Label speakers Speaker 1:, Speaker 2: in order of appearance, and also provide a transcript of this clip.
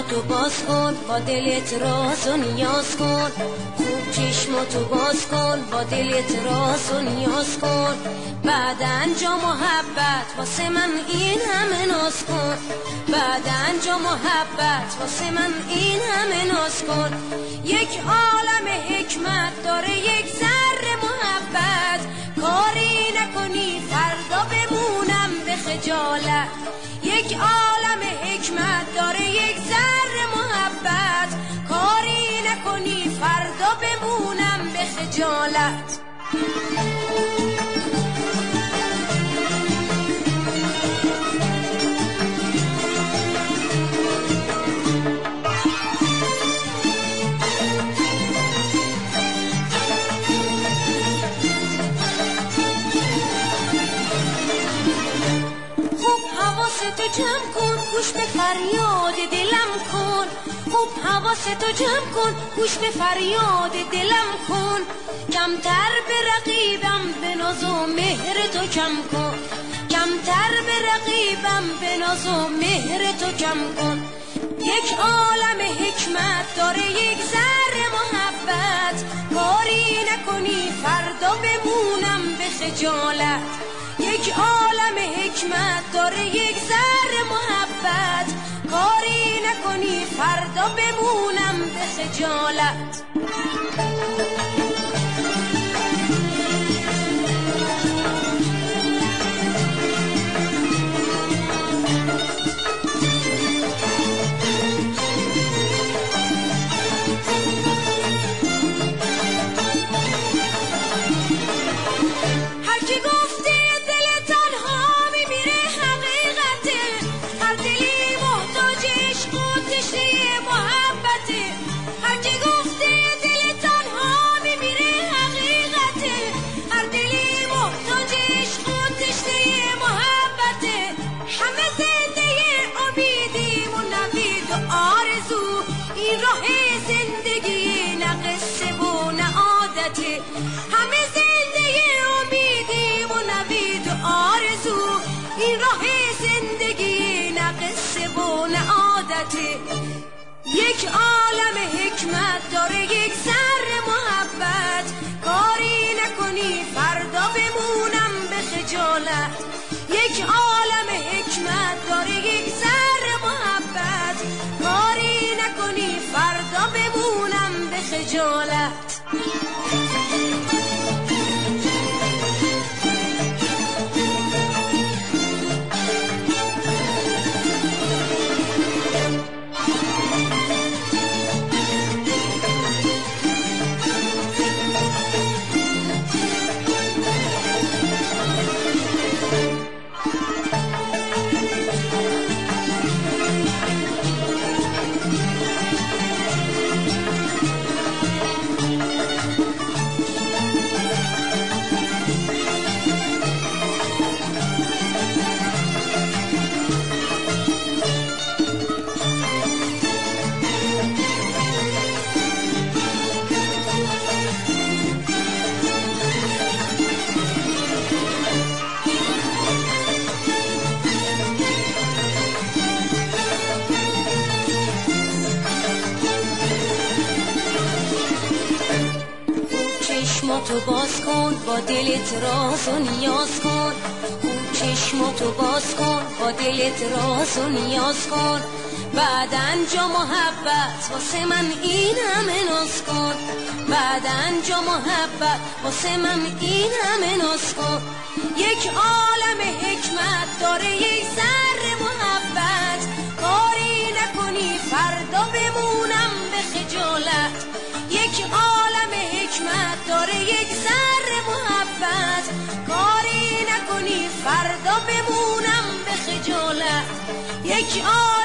Speaker 1: چشماتو باز کن، با دلت راز و نیاز کن. خوب چشماتو باز کن، با دلت راز و نیاز کن. بعد انجا محبت واسه من این همه ناز کن. بعد انجا محبت واسه من این همه ناز کن. یک عالم حکمت داره، یک ذره محبت. کاری نکنی فردا بمونم به خجالت. یک عالم حکمت داره، یک ذره محبت. کاری نکنی فردا بمونم به خجالت. حواستو جمع کن، گوش به فریاد دلم کن. خوب حواستو جمع کن، گوش به فریاد دلم کن. کمتر به رقیبم به ناز و مهر تو کم کن. کمتر به رقیبم به ناز و مهر تو کم کن. یک عالم حکمت داره، یک ذره محبت. کاری نکنی فردا بمونم به خجالت. یک عالم حکمت داره، یک ذره محبت. کاری نکنی فردا بمونم به خجالت. این راه زندگی نه قصه و نه عادته. همه زنده امیدیم و نوید و آرزو. این راه زندگی نه قصه و نه عادته. یک عالم حکمت داره، یک ذره محبت. کاری نکنی فردا بمونم به خجالت. یک عالم حکمت داره، یک ذره محبت. کاری نکنی فردا بمونم به خجالت. چشماتو باز کن، با دلت راز و نیاز کن. خوب چشماتو باز کن، با دلت راز و نیاز کن. بعد انجا محبت واسه من این همه ناز کن. بعد انجا محبت واسه من این همه ناز کن. یک عالم حکمت داره، یک ذره محبت. کاری نکنی فردا بمونم به خجالت. یک عالم حکمت داره، یک ذره محبت. کاری نکنی فردا بمونم به خجالت. یک